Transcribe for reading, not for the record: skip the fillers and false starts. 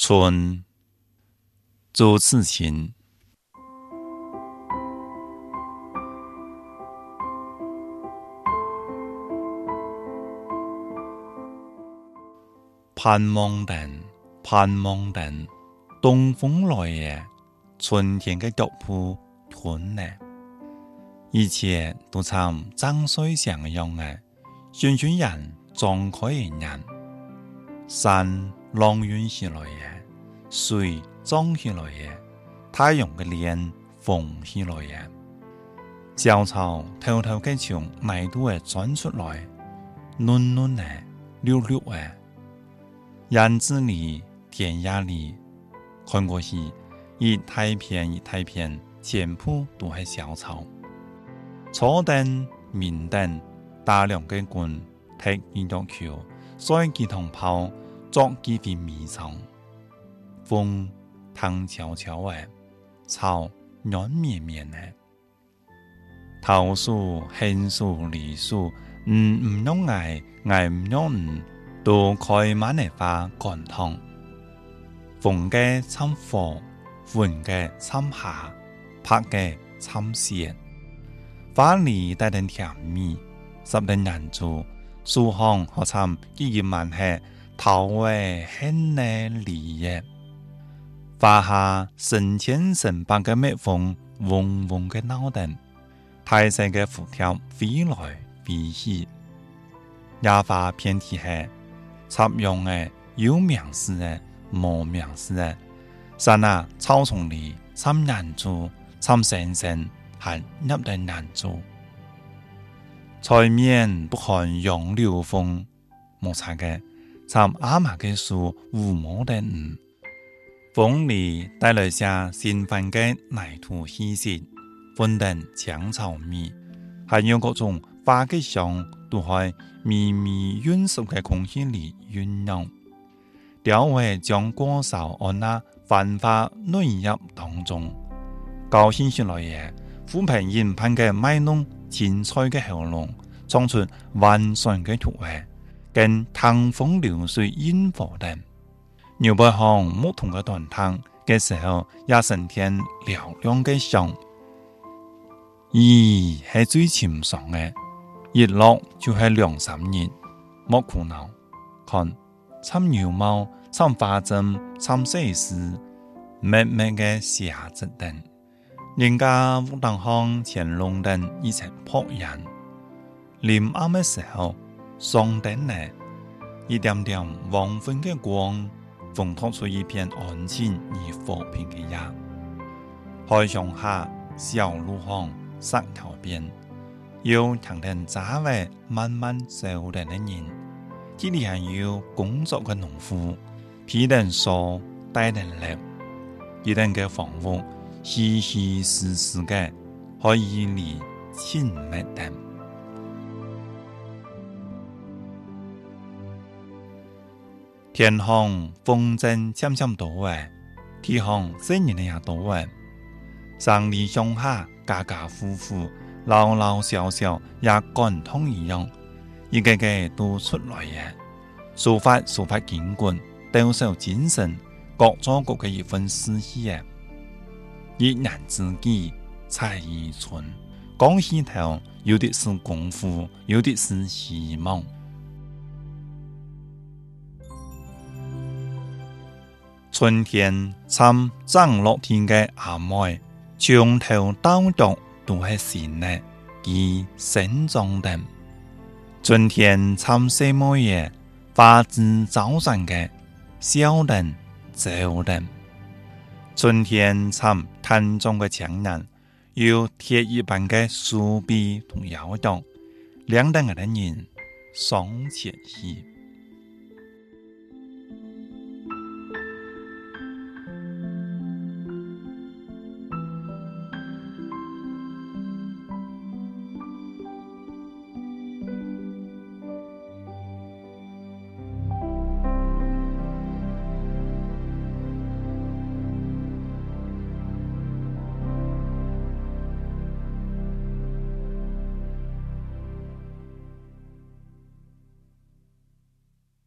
春，朱自清。盼望等，盼望等，东风来也，春天嘅腳步斷呢。一切都參江水上樣嘅，旋轉人張開嘅人，山浪湧起來嘅，水漲起來嘅，太陽嘅臉放起來嘅，小草偷偷嘅從泥土嘅鑽出來，嫩嫩嘅，綠綠嘅。園子裏、田野裏，看過去，一大片一大片，全部都係小草。初燈、明燈，大量嘅棍，踢一腳球，甩幾桶泡，作幾片米蟲。風彈悄悄嘅，草軟綿綿嘅。桃樹、杏樹、梨樹，唔用捱，捱唔用都開滿嘅花乾塘，紅嘅參火，黃嘅參夏，白嘅參鮮，花裡帶點甜蜜，十點人住，樹行可參幾萬係桃嘅輕嘅梨嘅，花下成千成百嘅蜜蜂，嗡嗡嘅鬧燈，大細嘅蝴蝶飛來飛去，野花遍地係。插秧嘅有名字嘅，冇名字嘅，山下草叢裏參人住，參星星係入得人住。財面不看楊柳風，冇錯嘅，參阿媽嘅樹無毛的唔。風裏帶來下新鮮嘅泥土氣息，粉等青草米，還有各種花嘅香都係密密潤熟嘅空氣裏醞釀，鳥會將果梢按那繁花嫩葉當中，高興起來嘅，虎平研判嘅賣弄青菜嘅喉嚨，創出溫順嘅土味，跟湯風流水煙火等。牛背巷牧童嘅斷湯嘅時候，也成天嘹亮嘅響。咦，係最清爽嘅。熱落就係2-3日，莫苦惱。看，參牛毛、參花針、參西施，密密嘅下隻燈，人家屋當巷前龍燈一齊撲人。臨暗嘅時候，雙燈呢，一點點黃昏嘅光，烘托出一片安靜而和平嘅夜。海上下，小路巷，石頭邊。有聽聽雜位慢慢走人嘅人，這裡還有工作嘅農夫，批人梳，帶人立，一人嘅房屋，稀稀疏疏嘅，可以離親密等。天空風箏漸漸多誒，地方雖然也多誒，上里上下家家戶戶。老老小小也感通一樣，一個個都出來嘅，抒發筋骨，抖擻精神，各做各嘅一份詩意嘅。一人之己，才藝春，講起頭，有的是功夫，有的是希望。春天參長落天嘅阿妹，從頭到腳都係新嘅，佢生長的。春天參細妹嘅花枝招展嘅小人走人。春天參攤中嘅青人，有鐵一般嘅手臂同腰腳，兩等嘅人上前去。